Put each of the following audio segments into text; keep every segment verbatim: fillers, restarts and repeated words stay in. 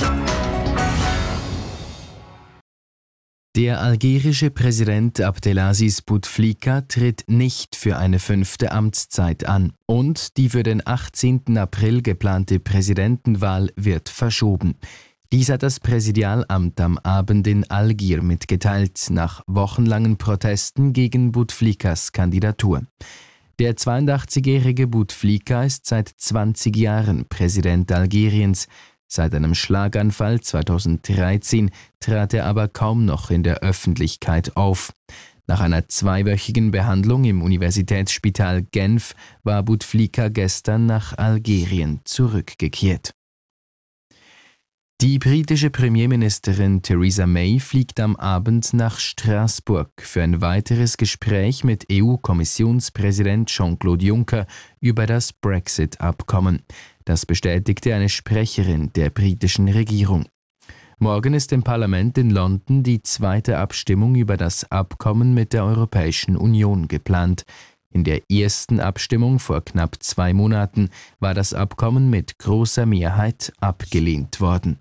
Der algerische Präsident Abdelaziz Bouteflika tritt nicht für eine fünfte Amtszeit an und die für den achtzehnten April geplante Präsidentenwahl wird verschoben. Dies hat das Präsidialamt am Abend in Algier mitgeteilt, nach wochenlangen Protesten gegen Bouteflikas Kandidatur. Der zweiundachtzigjährige Bouteflika ist seit zwanzig Jahren Präsident Algeriens. Seit einem Schlaganfall zweitausenddreizehn trat er aber kaum noch in der Öffentlichkeit auf. Nach einer zweiwöchigen Behandlung im Universitätsspital Genf war Bouteflika gestern nach Algerien zurückgekehrt. Die britische Premierministerin Theresa May fliegt am Abend nach Straßburg für ein weiteres Gespräch mit E U-Kommissionspräsident Jean-Claude Juncker über das Brexit-Abkommen. Das bestätigte eine Sprecherin der britischen Regierung. Morgen ist im Parlament in London die zweite Abstimmung über das Abkommen mit der Europäischen Union geplant. In der ersten Abstimmung vor knapp zwei Monaten war das Abkommen mit großer Mehrheit abgelehnt worden.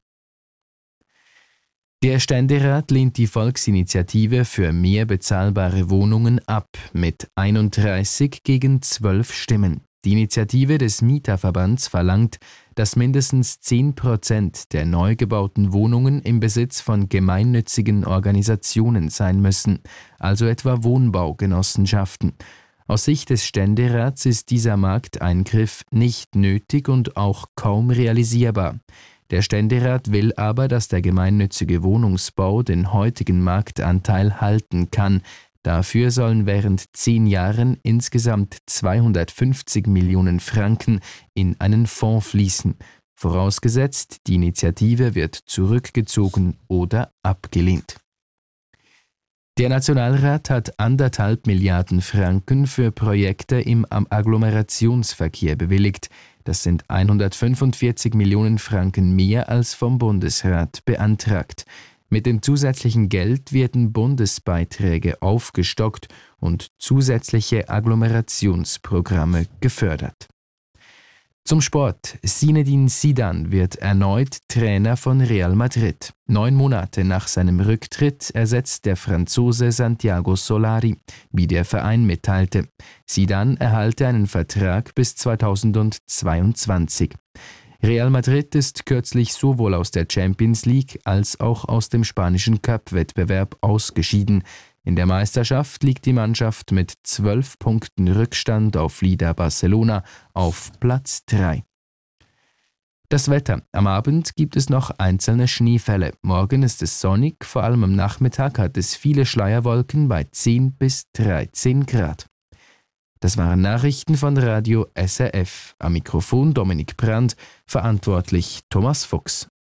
Der Ständerat lehnt die Volksinitiative für mehr bezahlbare Wohnungen ab, mit einunddreißig gegen zwölf Stimmen. Die Initiative des Mieterverbands verlangt, dass mindestens zehn Prozent der neu gebauten Wohnungen im Besitz von gemeinnützigen Organisationen sein müssen, also etwa Wohnbaugenossenschaften. Aus Sicht des Ständerats ist dieser Markteingriff nicht nötig und auch kaum realisierbar. Der Ständerat will aber, dass der gemeinnützige Wohnungsbau den heutigen Marktanteil halten kann. Dafür sollen während zehn Jahren insgesamt zweihundertfünfzig Millionen Franken in einen Fonds fließen. Vorausgesetzt, die Initiative wird zurückgezogen oder abgelehnt. Der Nationalrat hat anderthalb Milliarden Franken für Projekte im Agglomerationsverkehr bewilligt. Das sind hundertfünfundvierzig Millionen Franken mehr als vom Bundesrat beantragt. Mit dem zusätzlichen Geld werden Bundesbeiträge aufgestockt und zusätzliche Agglomerationsprogramme gefördert. Zum Sport. Zinedine Zidane wird erneut Trainer von Real Madrid. Neun Monate nach seinem Rücktritt ersetzt der Franzose Santiago Solari, wie der Verein mitteilte. Zidane erhalte einen Vertrag bis zweitausendzweiundzwanzig. Real Madrid ist kürzlich sowohl aus der Champions League als auch aus dem spanischen Cup-Wettbewerb ausgeschieden. In der Meisterschaft liegt die Mannschaft mit zwölf Punkten Rückstand auf Líder Barcelona auf Platz drei. Das Wetter. Am Abend gibt es noch einzelne Schneefälle. Morgen ist es sonnig, vor allem am Nachmittag hat es viele Schleierwolken bei zehn bis dreizehn Grad. Das waren Nachrichten von Radio S R F. Am Mikrofon Dominik Brandt, verantwortlich Thomas Fuchs.